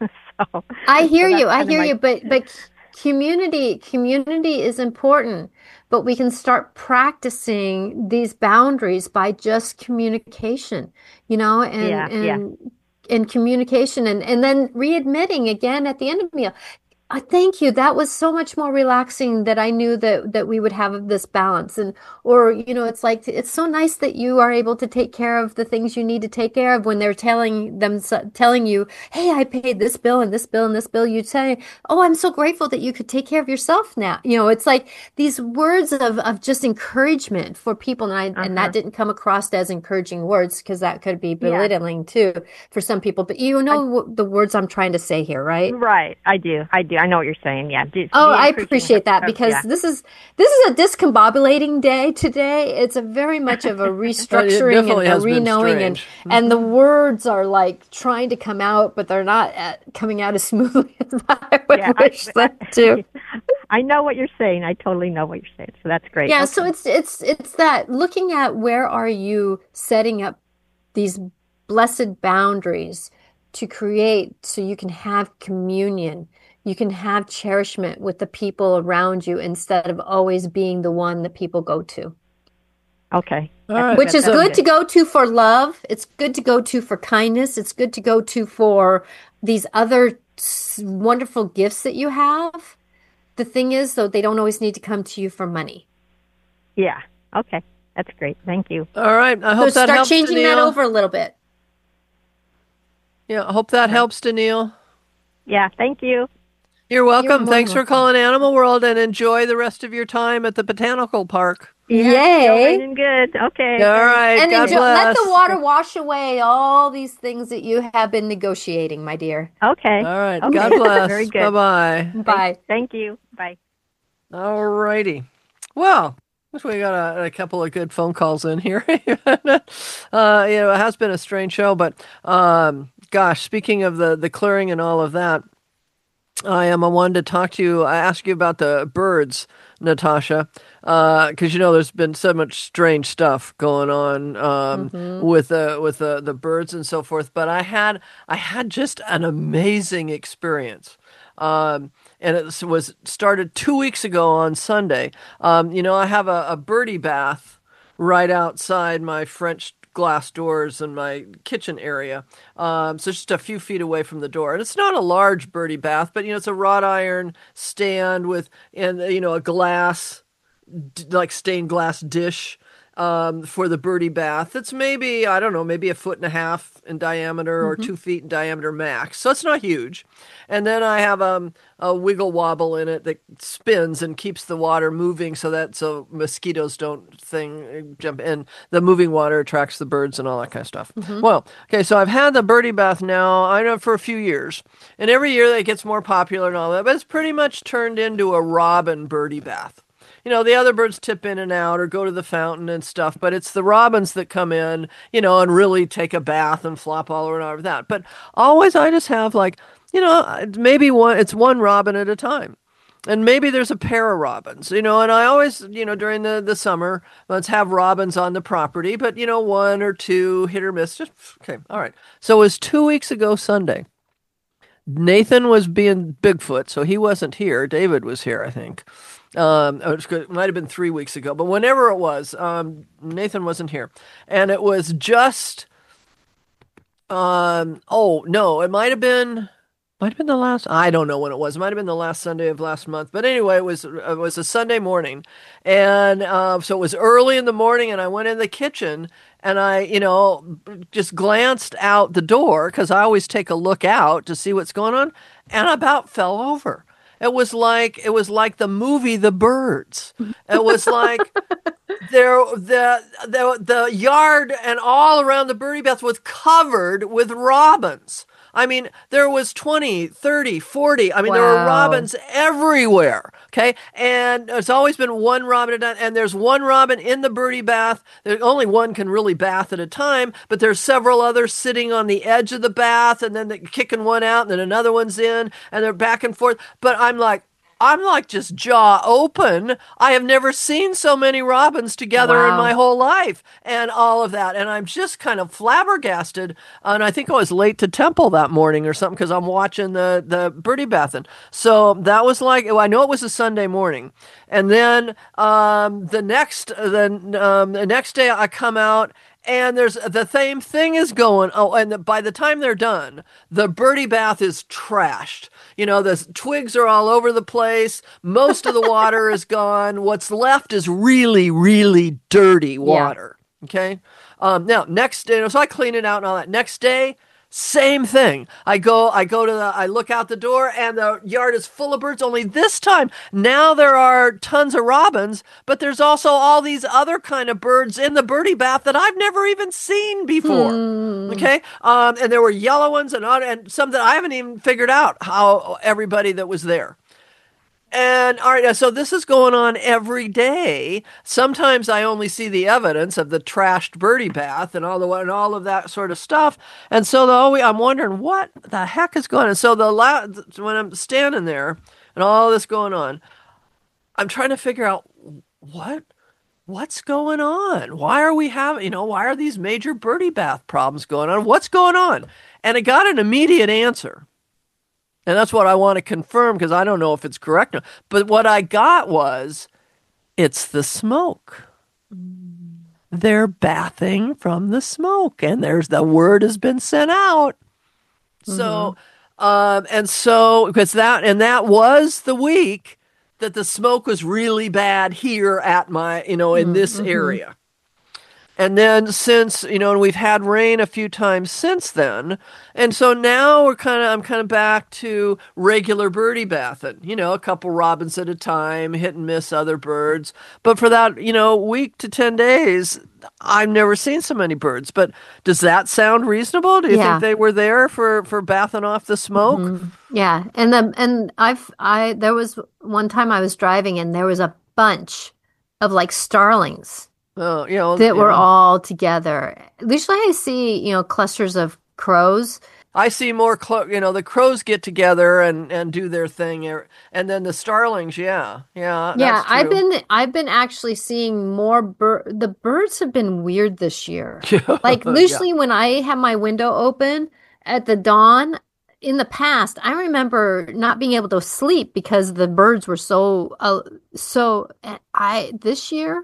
so I hear so that's you. I kind of hear my- you. But but community community is important. But we can start practicing these boundaries by just communication, you know, and Yeah, yeah. and and communication, and and then readmitting again at the end of the meal. Uh, thank you. That was so much more relaxing that I knew that that we would have this balance. And or you know, it's like it's so nice that you are able to take care of the things you need to take care of when they're telling them telling you, "Hey, I paid this bill and this bill and this bill." You'd say, "Oh, I'm so grateful that you could take care of yourself now." You know, it's like these words of of just encouragement for people, and I Uh-huh. and that didn't come across as encouraging words because that could be Yeah. belittling too for some people. But you know what the words I'm trying to say here, right? Right. I do. I do. I know what you're saying. Yeah. Do, Oh, be I encouraging appreciate that of- because yeah. this is this is a discombobulating day today. It's a very much of a restructuring and definitely a has been re-knowing, and strange. and the words are like trying to come out, but they're not uh coming out as smoothly as I would Yeah, I- wish them to. I know what you're saying. I totally know what you're saying. So that's great. Yeah, Okay. so it's it's it's that looking at where are you setting up these blessed boundaries to create so you can have communion, you can have cherishment with the people around you instead of always being the one that people go to. Okay. All right. Which is That's good good. to go to for love. It's good to go to for kindness. It's good to go to for these other s- wonderful gifts that you have. The thing is, though, they don't always need to come to you for money. Yeah. Okay. That's great. Thank you. All right. I So hope that start helps, changing that Danielle. over a little bit. Yeah, I hope that helps, Danielle. Yeah. Thank you. You're welcome. more Thanks than for welcome. calling Animal World, and enjoy the rest of your time at the botanical park. Yeah, still Yay. raining good. Okay. All right. And God enjoy, let bless. the water wash away all these things that you have been negotiating, my dear. Okay. All right. Okay. God bless. Very good. Bye-bye. Bye. Thank you. Bye. All righty. Well, looks like we got a, a couple of good phone calls in here. uh, you know, it has been a strange show, but um, gosh, speaking of the, the clearing and all of that, I am a one to talk to you. I ask you about the birds, Natasha, because uh, you know there's been so much strange stuff going on um, Mm-hmm. with uh, with uh, the birds and so forth. But I had I had just an amazing experience. Um, and it was started two weeks ago on Sunday. Um, you know, I have a, a birdie bath right outside my French glass doors in my kitchen area. Um, so just a few feet away from the door. And it's not a large birdie bath, but, you know, it's a wrought iron stand with, and, you know, a glass, d- like stained glass dish um, for the birdie bath. It's maybe, I don't know, maybe a foot and a half in diameter or two feet in diameter max. So it's not huge. And then I have um, a wiggle wobble in it that spins and keeps the water moving so that so mosquitoes don't thing jump in. The moving water attracts the birds and all that kind of stuff. Well, okay, so I've had the birdie bath now, I know, for a few years. And every year it gets more popular and all that, but it's pretty much turned into a robin birdie bath. You know, the other birds tip in and out or go to the fountain and stuff, but it's the robins that come in, you know, and really take a bath and flop all over that. But always I just have like, you know, maybe one, it's one robin at a time. And maybe there's a pair of robins, you know, and I always, you know, during the, the summer, let's have robins on the property, but, you know, one or two hit or miss. Just, okay, all right. So it was two weeks ago Sunday. Nathan was being Bigfoot, so he wasn't here. David was here, I think. Um, it, was good. It might have been three weeks ago, but whenever it was, um, Nathan wasn't here. And it was just, um, oh, no, it might have been, might have been the last, I don't know when it was. It might have been the last Sunday of last month. But anyway, it was, it was a Sunday morning. And uh, so it was early in the morning, and I went in the kitchen, and I, you know, just glanced out the door because I always take a look out to see what's going on, and I about fell over. It was like it was like the movie The Birds. It was like there the the the yard and all around the birdie bath was covered with robins. I mean, there was twenty, thirty, forty. I mean, there were Wow. robins everywhere. Okay. And there's always been one robin at a time. And there's one robin in the birdie bath. There, only one can really bath at a time, but there's several others sitting on the edge of the bath, and then they're kicking one out, and then another one's in, and they're back and forth. But I'm like, I'm like just jaw open. I have never seen so many robins together in Wow. my whole life and all of that. And I'm just kind of flabbergasted. And I think I was late to temple that morning or something because I'm watching the, the birdie bathing. So that was like, I know it was a Sunday morning. And then um, the next the, um, the next day I come out, And there's the same thing is going. Oh, and the, by the time they're done, the birdie bath is trashed. You know, the twigs are all over the place. Most of the water is gone. What's left is really, really dirty water. Yeah. Okay. Um, now, next day, so I clean it out and all that. Next day, same thing. I go, I go to the, I look out the door and the yard is full of birds. Only this time, now there are tons of robins, but there's also all these other kind of birds in the birdie bath that I've never even seen before. Hmm. Okay. Um, and there were yellow ones and, and some that I haven't even figured out how everybody that was there. And all right, so this is going on every day. Sometimes I only see the evidence of the trashed birdie bath and all the and all of that sort of stuff. And so the, I'm wondering what the heck is going on. And so the when I'm standing there and all this going on, I'm trying to figure out what what's going on. Why are we having, you know, why are these major birdie bath problems going on? What's going on? And I got an immediate answer. And that's what I want to confirm because I don't know if it's correct. But what I got was, it's the smoke. They're bathing from the smoke. And there's the word has been sent out. Mm-hmm. So, um, and so, because that, and that was the week that the smoke was really bad here at my, you know, in mm-hmm. this area. And then since, you know, and we've had rain a few times since then. And so now we're kind of, I'm kind of back to regular birdie bathing, you know, a couple robins at a time, hit and miss other birds. But for that, you know, week to ten days, I've never seen so many birds. But does that sound reasonable? Do you yeah. think they were there for, for bathing off the smoke? Mm-hmm. Yeah. And the, and I've, I, there was one time I was driving and there was a bunch of like starlings. Oh, you know, that yeah. were all together. Usually I see, you know, clusters of crows. I see more, clo- you know, the crows get together and, and do their thing. And then the starlings, yeah. Yeah, yeah that's true. I've been I've been actually seeing more bir- the birds have been weird this year. Like usually yeah. when I have my window open at the dawn, in the past, I remember not being able to sleep because the birds were so uh, so I this year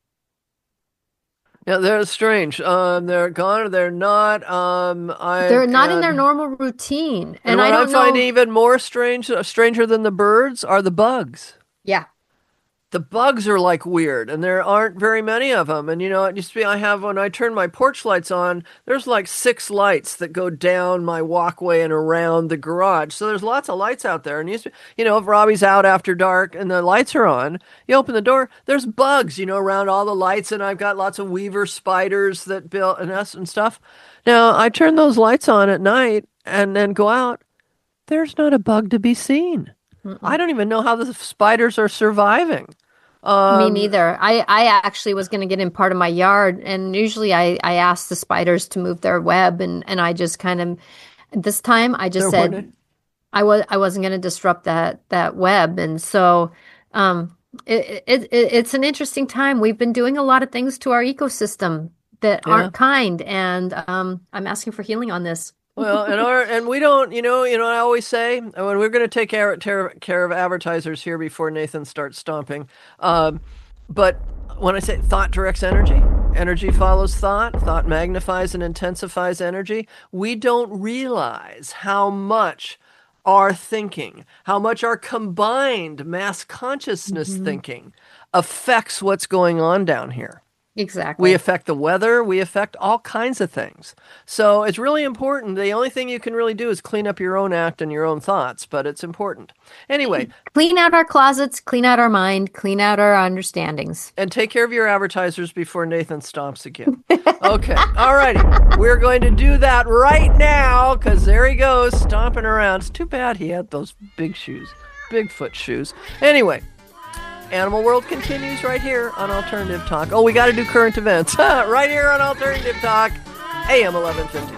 Yeah, they're strange. Um, they're gone. They're not. Um, I. They're not and, in their normal routine, and, and I what don't I find know. even more strange, stranger than the birds, are the bugs. Yeah, the bugs are like weird, and there aren't very many of them. And you know, it used to be I have when I turn my porch lights on, there's like six lights that go down my walkway and around the garage. So there's lots of lights out there. And used to, you know, if Robbie's out after dark and the lights are on, you open the door, there's bugs, you know, around all the lights. And I've got lots of weaver spiders that build and us and stuff. Now I turn those lights on at night and then go out. There's not a bug to be seen. Mm-mm. I don't even know how the spiders are surviving. Um, Me neither. I, I actually was going to get in part of my yard, and usually I, I ask the spiders to move their web, and, and I just kind of, this time I just said wanted. I was I wasn't going to disrupt that that web, and so um, it, it, it it's an interesting time. We've been doing a lot of things to our ecosystem that yeah. aren't kind, and um, I'm asking for healing on this. Well, and our and we don't, you know, you know. I always say when we're going to take care, care, care of advertisers here before Nathan starts stomping. Um, but when I say thought directs energy, energy follows thought. Thought magnifies and intensifies energy. We don't realize how much our thinking, how much our combined mass consciousness mm-hmm. thinking affects what's going on down here. Exactly. We affect the weather. We affect all kinds of things. So it's really important. The only thing you can really do is clean up your own act and your own thoughts, but it's important. Anyway. Clean out our closets, clean out our mind, clean out our understandings. And take care of your advertisers before Nathan stomps again. Okay. All righty. We're going to do that right now because there he goes, stomping around. It's too bad he had those big shoes, Bigfoot shoes. Anyway. Animal World continues right here on Alternative Talk. Oh, we got to do current events. Right here on Alternative Talk, A M eleven fifty.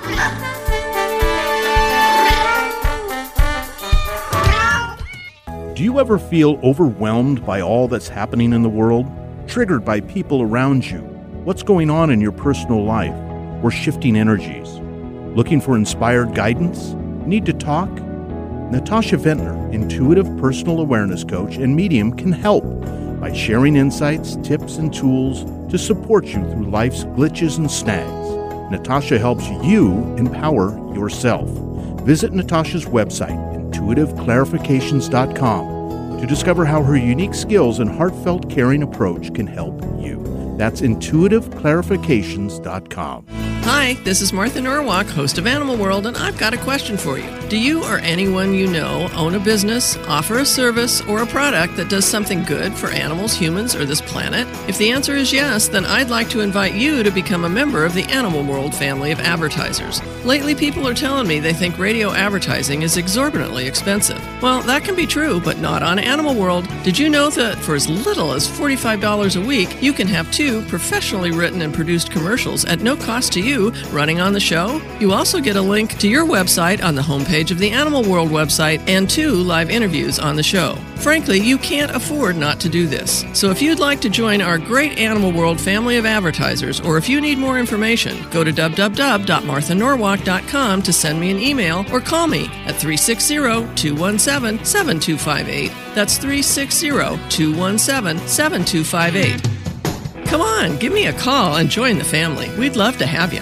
Do you ever feel overwhelmed by all that's happening in the world? Triggered by people around you? What's going on in your personal life? Or shifting energies? Looking for inspired guidance? Need to talk? Natasha Ventnor, intuitive personal awareness coach and medium, can help by sharing insights, tips, and tools to support you through life's glitches and snags. Natasha helps you empower yourself. Visit Natasha's website, intuitive clarifications dot com, to discover how her unique skills and heartfelt caring approach can help you. That's intuitive clarifications dot com. Hi, this is Martha Norwalk, host of Animal World, and I've got a question for you. Do you or anyone you know own a business, offer a service, or a product that does something good for animals, humans, or this planet? If the answer is yes, then I'd like to invite you to become a member of the Animal World family of advertisers. Lately, people are telling me they think radio advertising is exorbitantly expensive. Well, that can be true, but not on Animal World. Did you know that for as little as forty-five dollars a week, you can have two professionally written and produced commercials at no cost to you running on the show? You also get a link to your website on the homepage of the Animal World website and two live interviews on the show. Frankly, you can't afford not to do this. So if you'd like to join our great Animal World family of advertisers, or if you need more information, go to w w w dot martha norwalk dot com to send me an email or call me at three six zero, two one seven, seven two five eight. That's three six zero, two one seven, seven two five eight. Come on, give me a call and join the family. We'd love to have you.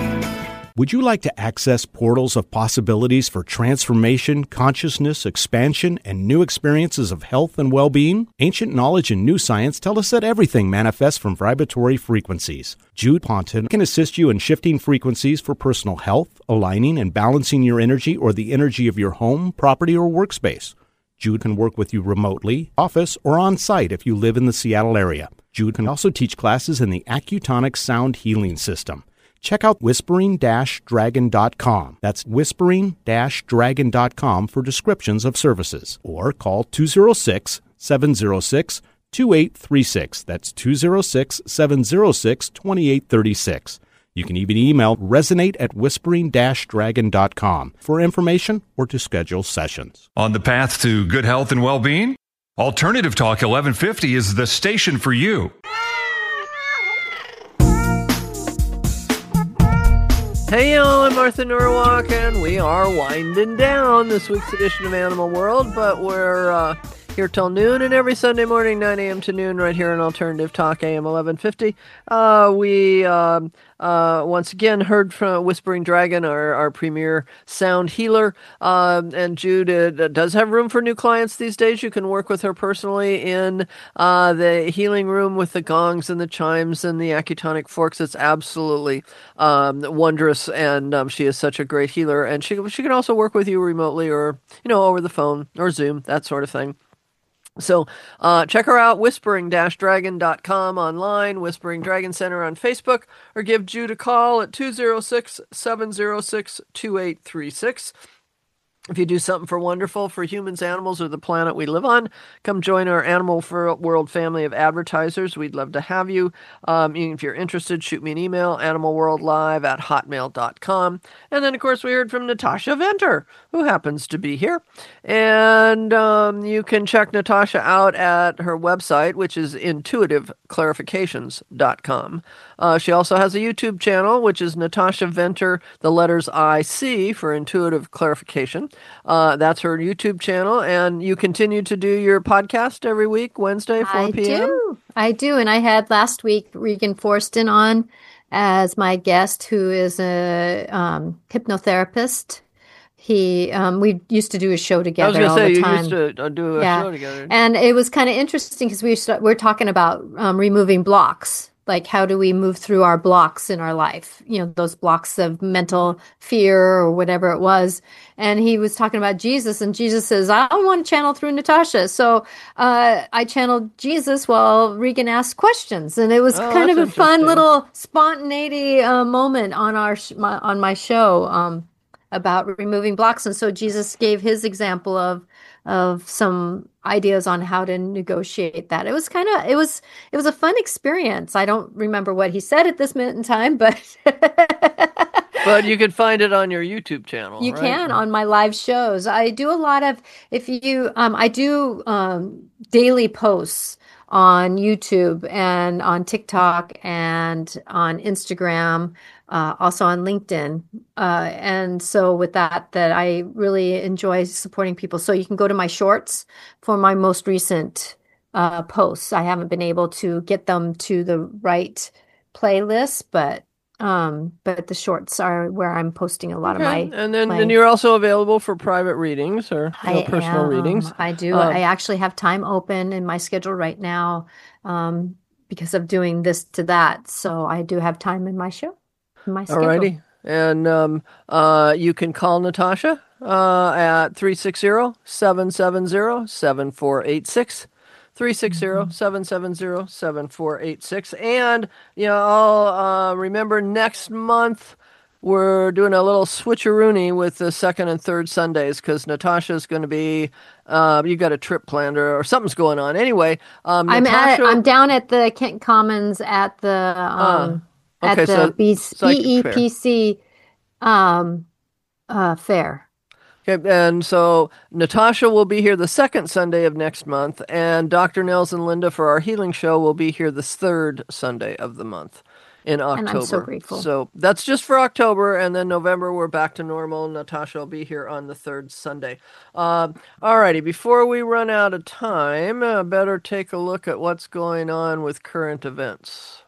Would you like to access portals of possibilities for transformation, consciousness, expansion, and new experiences of health and well-being? Ancient knowledge and new science tell us that everything manifests from vibratory frequencies. Jude Ponton can assist you in shifting frequencies for personal health, aligning and balancing your energy or the energy of your home, property, or workspace. Jude can work with you remotely, office, or on-site if you live in the Seattle area. Jude can also teach classes in the Accutonic Sound Healing System. Check out whispering dash dragon dot com. That's whispering dash dragon dot com for descriptions of services. Or call two oh six, seven oh six, two eight three six. That's two oh six, seven oh six, two eight three six. You can even email resonate at whispering dash dragon dot com for information or to schedule sessions. On the path to good health and well-being, Alternative Talk eleven fifty is the station for you. Hey y'all, I'm Martha Norwalk, and we are winding down this week's edition of Animal World, but we're uh, here till noon, and every Sunday morning, nine a.m. to noon, right here on Alternative Talk A M eleven fifty. Uh, we um, uh, once again heard from Whispering Dragon, our, our premier sound healer, um, and Jude uh, does have room for new clients these days. You can work with her personally in uh, the healing room with the gongs and the chimes and the acutonic forks. It's absolutely um, wondrous, and um, she is such a great healer. And she she can also work with you remotely, or you know, over the phone or Zoom, that sort of thing. So uh, check her out, whispering dash dragon dot com online, Whispering Dragon Center on Facebook, or give Jude a call at two oh six, seven oh six, two eight three six. If you do something for wonderful for humans, animals, or the planet we live on, come join our Animal World family of advertisers. We'd love to have you. Um, if you're interested, shoot me an email, animalworldlive at hotmail dot com. And then, of course, we heard from Natasha Venter, who happens to be here. And um, you can check Natasha out at her website, which is intuitive clarifications dot com. Uh, she also has a YouTube channel, which is Natasha Venter, the letters I C for Intuitive Clarification. Uh, that's her YouTube channel. And you continue to do your podcast every week, Wednesday, four p.m.? I do. I do. And I had last week Regan Forston on as my guest, who is a um, hypnotherapist. He, um, we used to do a show together all say, the time. I was going to say, you used to do a yeah. show together. And it was kind of interesting because we st- we're talking about um, removing blocks. Like, how do we move through our blocks in our life? You know, those blocks of mental fear or whatever it was. And he was talking about Jesus, and Jesus says, I want to channel through Natasha. So uh, I channeled Jesus while Regan asked questions. And it was oh, kind of a fun little spontaneity uh, moment on our sh- my, on my show um, about removing blocks. And so Jesus gave his example of of some ideas on how to negotiate that. It was kind of, it was, it was a fun experience. I don't remember what he said at this minute in time, but. But you can find it on your YouTube channel. You right? can on my live shows. I do a lot of, if you, um, I do um, daily posts on YouTube and on TikTok and on Instagram, uh, also on LinkedIn. Uh, and so with that, that I really enjoy supporting people. So you can go to my shorts for my most recent uh, posts. I haven't been able to get them to the right playlist, but um, but the shorts are where I'm posting a lot of Okay. my And then and my. you're also available for private readings or, you I know, personal readings. am. I do. Um, I actually have time open in my schedule right now, um, because of doing this to that. So I do have time in my show, in my schedule. Alrighty. And um, uh, you can call Natasha uh, at three six zero, seven seven zero, seven four eight six. three six zero, Mhm. seven seven zero, seven four eight six. And, you know, I'll uh, remember next month we're doing a little switcheroony with the second and third Sundays because Natasha's going to be, uh, you got a trip planned or, or something's going on. Anyway, um, I'm at Natasha, I'm down at the Kent Commons at the uh, um okay, at the so B psychic fair. BEPC um uh fair. Okay, and so Natasha will be here the second Sunday of next month, and Doctor Nels and Linda for our healing show will be here the third Sunday of the month in And I'm so October. grateful. So that's just for October, and then November we're back to normal. Natasha will be here on the third Sunday. Uh, alrighty, before we run out of time, uh, better take a look at what's going on with current events.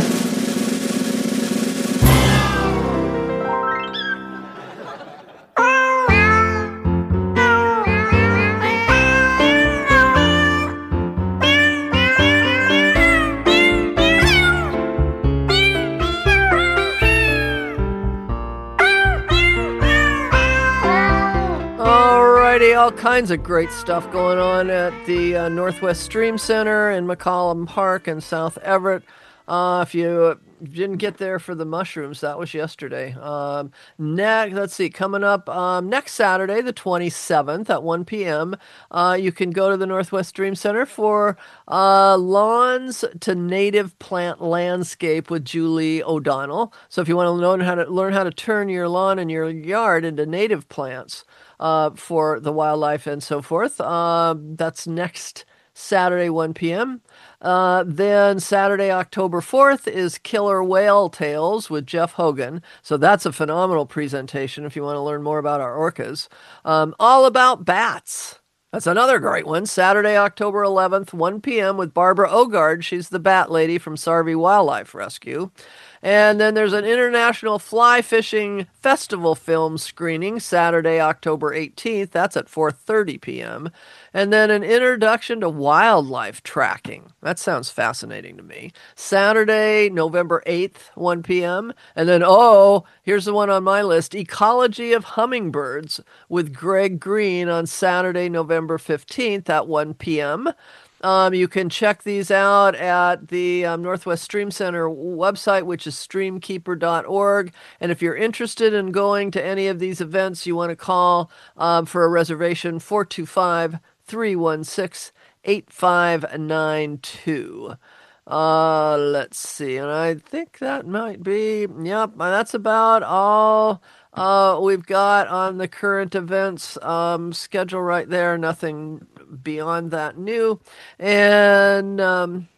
All kinds of great stuff going on at the uh, Northwest Stream Center in McCollum Park in South Everett. Uh, if you didn't get there for the mushrooms, that was yesterday. Um, next, let's see, coming up um, next Saturday, the twenty-seventh at one p.m., uh, you can go to the Northwest Stream Center for uh, Lawns to Native Plant Landscape with Julie O'Donnell. So if you want to learn how to learn how to turn your lawn and your yard into native plants, Uh, for the wildlife and so forth. Uh, that's next Saturday, one p.m. Uh, then Saturday, October fourth is Killer Whale Tales with Jeff Hogan. So that's a phenomenal presentation if you want to learn more about our orcas. Um, all about bats. That's another great one. Saturday, October eleventh, one p.m. with Barbara Ogard. She's the bat lady from Sarvey Wildlife Rescue. And then there's an International Fly Fishing Festival film screening Saturday, October eighteenth. That's at four thirty p.m. And then an introduction to wildlife tracking. That sounds fascinating to me. Saturday, November eighth, one p.m. And then, oh, here's the one on my list, Ecology of Hummingbirds with Greg Green on Saturday, November fifteenth at one p.m. Um, you can check these out at the um, Northwest Stream Center website, which is streamkeeper dot org. And if you're interested in going to any of these events, you want to call um, for a reservation, four two five, three one six, eight five nine two. Uh, let's see. And I think that might be, yep, that's about all uh, we've got on the current events um, schedule right there. Nothing beyond that new. And, um,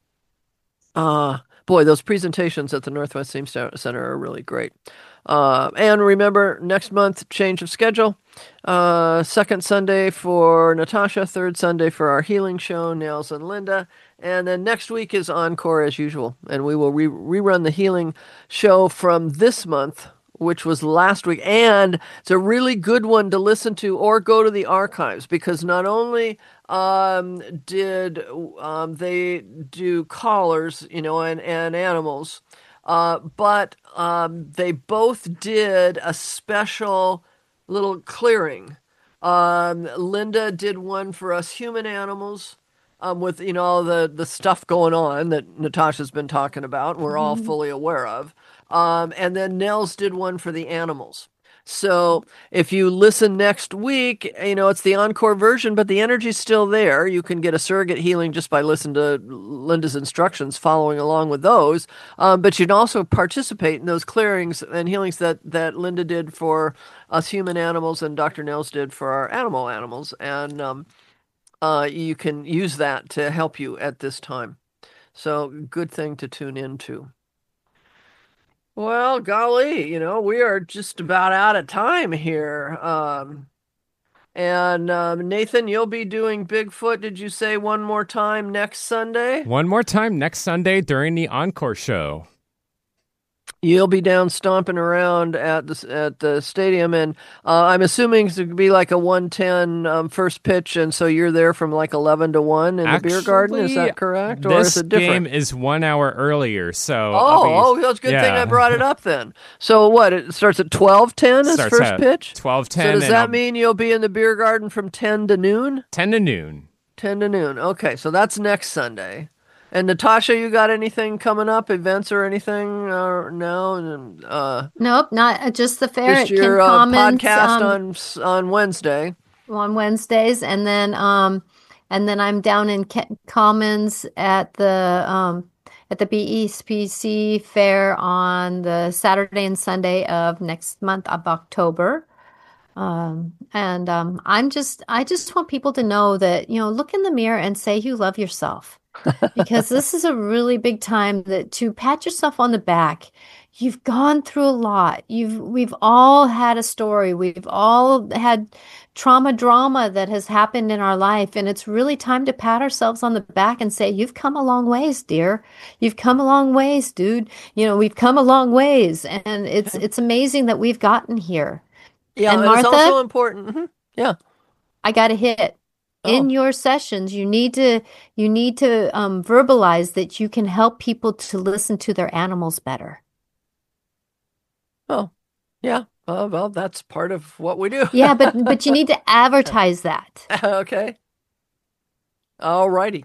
uh, boy, those presentations at the Northwest Stream Center are really great. Uh, and remember, next month, change of schedule. Uh, second Sunday for Natasha, third Sunday for our healing show, Nels and Linda. And then next week is Encore as usual. And we will re- rerun the healing show from this month, which was last week. And it's a really good one to listen to or go to the archives because not only um, did um, they do collars, you know, and, and animals, uh, but um, they both did a special little clearing. Um, Linda did one for us human animals. Um, with, you know, all the, the stuff going on that Natasha's been talking about, and we're all fully aware of. Um, and then Nels did one for the animals. So if you listen next week, you know, it's the encore version, but the energy's still there. You can get a surrogate healing just by listening to Linda's instructions, following along with those. Um, but you can also participate in those clearings and healings that, that Linda did for us human animals and Doctor Nels did for our animal animals. And, um, Uh, you can use that to help you at this time. So, good thing to tune into. Well, golly, you know, we are just about out of time here. Um, And um, Nathan, you'll be doing Bigfoot, did you say one more time, next Sunday? One more time next Sunday during the Encore show. You'll be down stomping around at the at the stadium, and uh, I'm assuming it's going to be like a one ten um, first pitch, and so you're there from like eleven to one in Actually, the beer garden. Is that correct, or is it different? This game is one hour earlier, so oh, be, oh, that's a good yeah. thing I brought it up then. So what? It starts at twelve ten as Starts first at pitch. twelve ten. So does that I'll, mean you'll be in the beer garden from ten to noon? Ten to noon. Ten to noon. Okay, so that's next Sunday. And Natasha, you got anything coming up, events or anything? Or no? Uh, Nope, not uh, just the fair. just at your Ken uh, Commons, podcast um, on on Wednesday. on Wednesdays, and then um, and then I'm down in Kent Commons at the um at the B E S P C fair on the Saturday and Sunday of next month of October. Um, and um, I'm just I just want people to know that, you know, look in the mirror and say you love yourself. Because this is a really big time that to pat yourself on the back. You've gone through a lot. You've we've all had a story. We've all had trauma drama that has happened in our life, and it's really time to pat ourselves on the back and say, you've come a long ways, dear. You've come a long ways, dude. You know, we've come a long ways, and it's it's amazing that we've gotten here. Yeah, and and Martha, it's also important. Mm-hmm. Yeah, I got a hit. Oh. In your sessions, you need to you need to um, verbalize that you can help people to listen to their animals better. Oh, yeah. Uh, well, that's part of what we do. Yeah, but but you need to advertise that. Okay. All righty.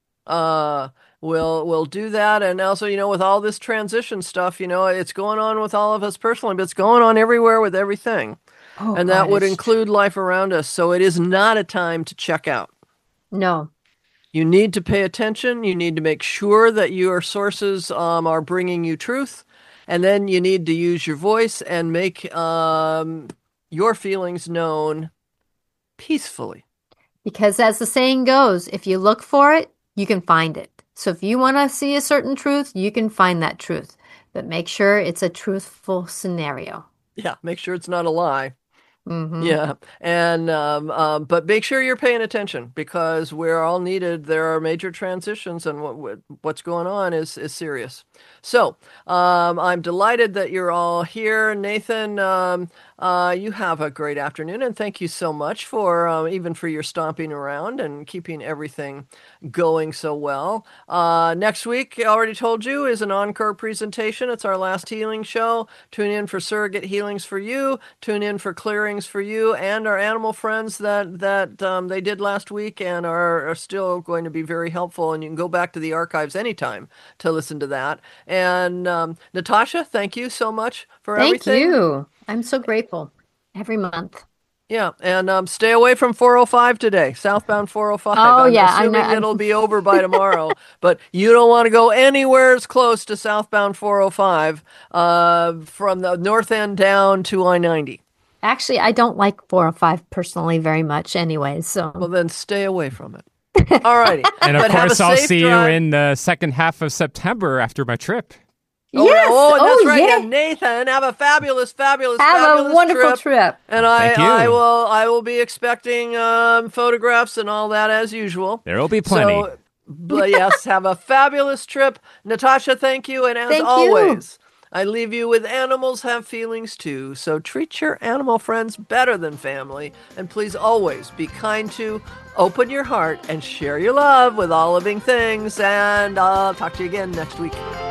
Uh, we'll we'll do that, and also, you know, with all this transition stuff, you know, it's going on with all of us personally, but it's going on everywhere with everything. Oh, and that God, would it's include life around us. So it is not a time to check out. No. You need to pay attention. You need to make sure that your sources um, are bringing you truth. And then you need to use your voice and make um, your feelings known peacefully. Because as the saying goes, if you look for it, you can find it. So if you want to see a certain truth, you can find that truth. But make sure it's a truthful scenario. Yeah, make sure it's not a lie. Mm-hmm. Yeah, and um, um, but make sure you're paying attention because we're all needed. There are major transitions, and what what's going on is is serious. So um, I'm delighted that you're all here, Nathan. Um, uh, you have a great afternoon, and thank you so much for um, even for your stomping around and keeping everything going so well. Uh, next week, I already told you, is an encore presentation. It's our last healing show. Tune in for surrogate healings for you. Tune in for clearings for you and our animal friends that that um, they did last week and are, are still going to be very helpful. And you can go back to the archives anytime to listen to that. And um, Natasha, thank you so much for Thank everything. Thank you. I'm so grateful every month. Yeah, and um, stay away from four oh five today, southbound four oh five. Oh, I'm yeah. assuming I'm not, it'll be over by tomorrow, but you don't want to go anywhere as close to southbound four oh five uh, from the north end down to I ninety. Actually, I don't like four oh five personally very much anyway, so. Well, then stay away from it. All righty. And of But have course, a I'll safe see drive. you in the second half of September after my trip. Oh, Yes. oh, that's Oh, right. yeah. Yeah, Nathan, have a fabulous, fabulous, Have fabulous a wonderful trip. trip. And I, Thank you. I will, I will be expecting um, photographs and all that as usual. There will be plenty. So, but yes, have a fabulous trip, Natasha. Thank you, and as Thank you. always, I leave you with animals have feelings too. So treat your animal friends better than family, and please always be kind to, open your heart, and share your love with all living things. And I'll talk to you again next week.